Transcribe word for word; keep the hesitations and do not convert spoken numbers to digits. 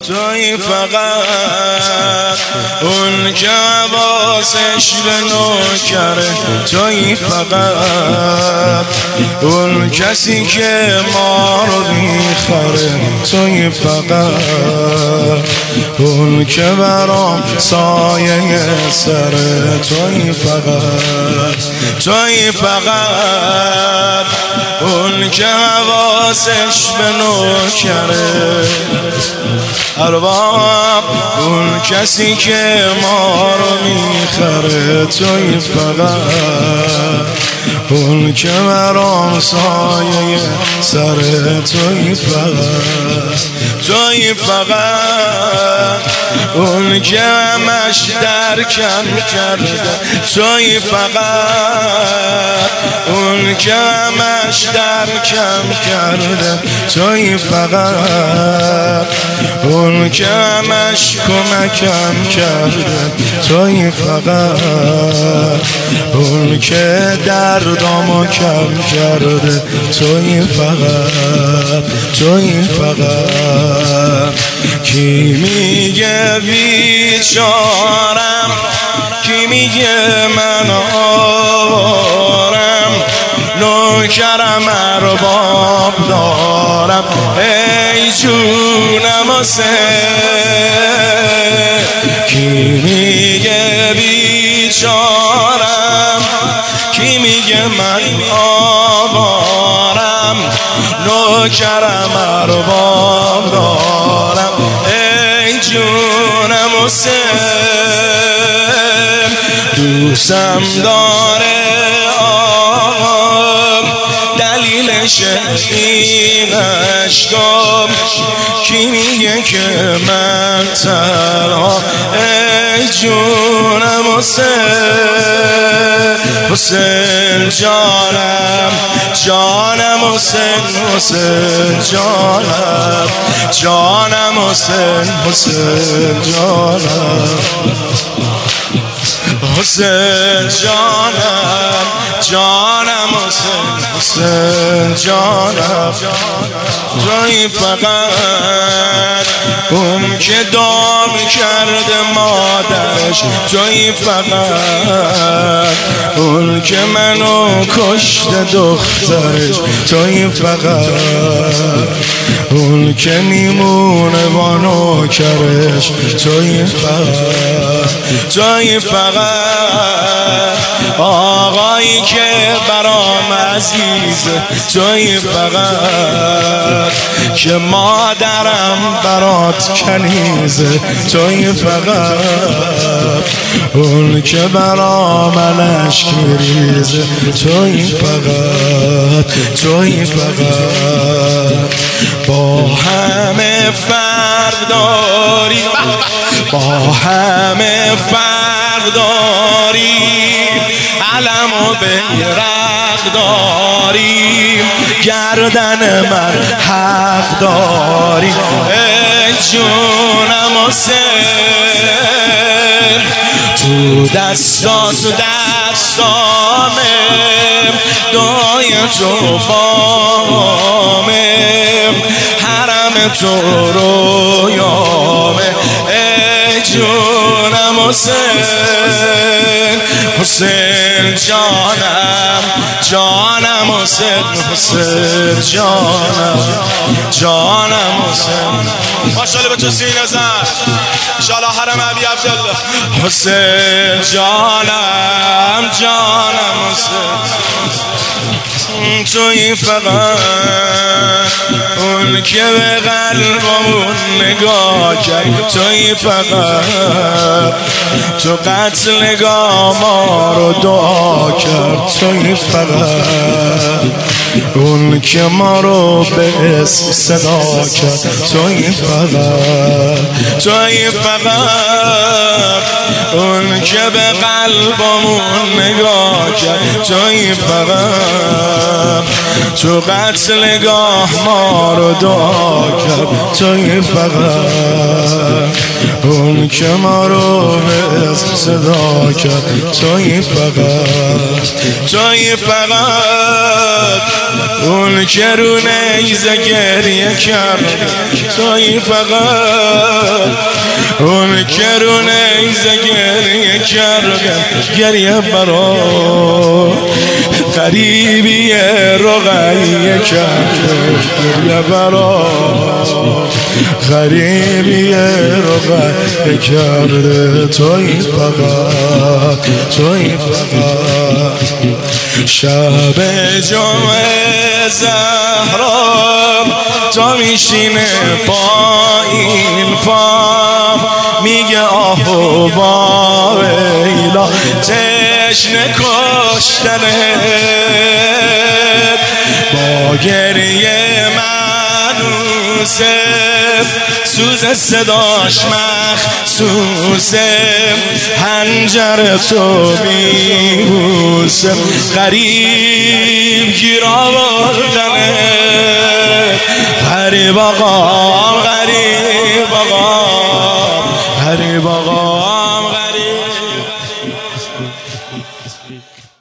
توی فقط اون که حواسش به نوکره، توی فقط اون کسی که ما رو میخره، توی فقط اون که برام سایه سره، توی فقط توی فقط اون که حواسش به نوکره، ارباب اون کسی که ما رو میخره، توی فقط اون که برام سایه سره، توی فقط توی فقط اون که همش درکم کرده، توی فقط اون که همش درکم کرده، توی فقط اون که همش کمکم کرده، توی فقط اون که دردامو کم کرده، توی فقط توی فقط کی میگه بیچارم، کی میگه من آوارم، نوکرم ارباب دارم، ای جونم حسین. کی میگه بیچارم، کی میگه من آوارم، نوکرم ارباب دارم، ای جونم حسین. دوستم داره آقام، دلیلش این عشقام، کی میگه که من تنها، ای جونم حسین. حسین جانم جانم حسین، حسین جانم جانم حسین، حسین جانم حسین جانم جانم حسین، حسین جانم. توی فقط اون که دام کرده مادرش، توی فقط اون که منو کشته دخترش، توی فقط اون که میمونه با نوکرش، توی فقط توی فقط آقایی که برام عزیزه، توی فقط که مادرم برات کنیزه، توی فقط اون که برا من اشک میریزه، توی فقط توی فقط با همه فرق داری، با همه فرق داریم، علم و بیرق داریم، گردن من حق داریم، ای جونم حسین. تو دستا تو دستامه، دعای تو بامه، حرم تو رویامه، ای جونم حسین. حسین جانم جانم حسین، حسین جانم جانم حسین. ماشاءالله به تو سینه زن، انشاءالله حرم علی عبدالله. حسین جانم جانم حسین. توی فقط اون که به قلبمون نگاه کرد، توی فقط تو قتلگاه ما رو دعا کرد، توی فقط اون که ما رو به اسم صدا کرد، توی فقط توی فقط اون که به قلبمون نگاه کرد، توی فقط تو قتلگاه ما رو دعا کرد، توی فقط اون که ما رو به صدا کرد توی فقط توی فقط اون که رو نیزه گریه کرد توی فقت اون که رو نیزه گریه کرد گریه برا غریبی رقیه کرد گریه برا غریبی رقیه کرده توی فقط توی فقط شب جمعه زهرا تا میشینه پایین پا میگه آهو با ویلا تشنه کشتنه با گریه منوسه سوز صداش مخصوصه هنجر تو بیبوسه غریب گیر آوردنه غریب آقا غریب آقا غریب آقا